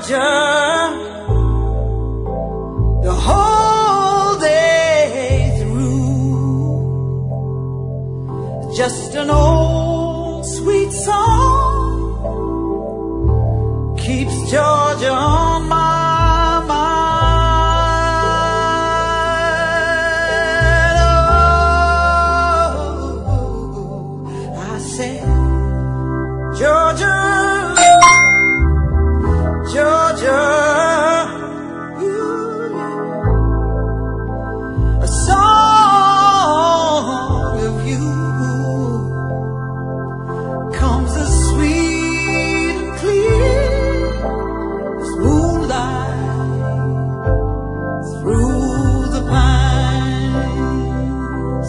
Georgia, the whole day through. Just an old sweet song keeps Georgia on my mind. Oh, I said, Georgia, Georgia, a song of you comes as sweet and clear as moonlight through the pines.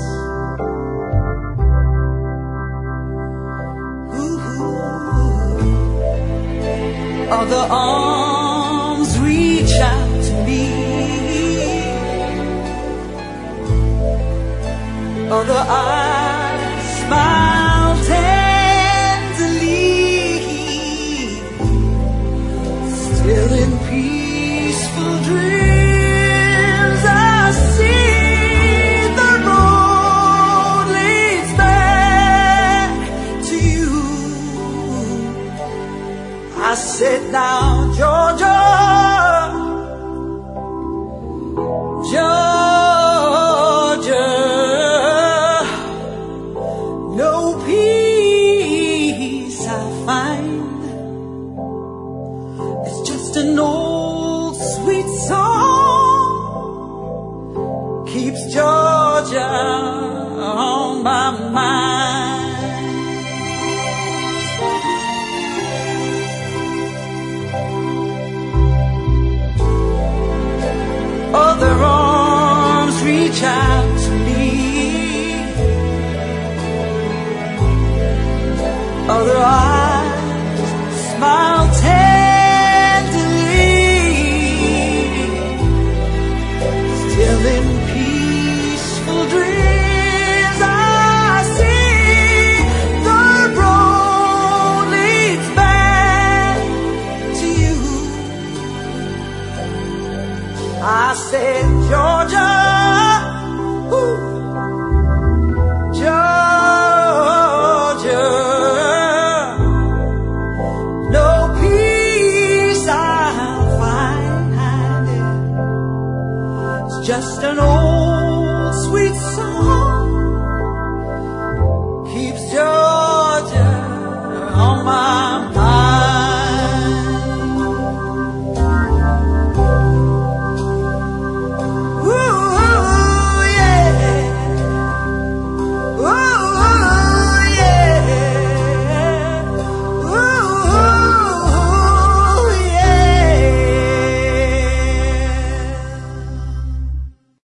Ooh. Other arms reach out to me, other eyes smile tenderly, still in peaceful dreams I see the road leads back to you. I said, now Georgia, Georgia, no peace I find. It's just an old sweet song keeps Georgia on my mind. Other arms reach out to me, other eyes smile tenderly, still in peaceful dreams I see the road leads back to you. I said, Georgia, ooh, Georgia, no peace I'll find. It's just an old sweet song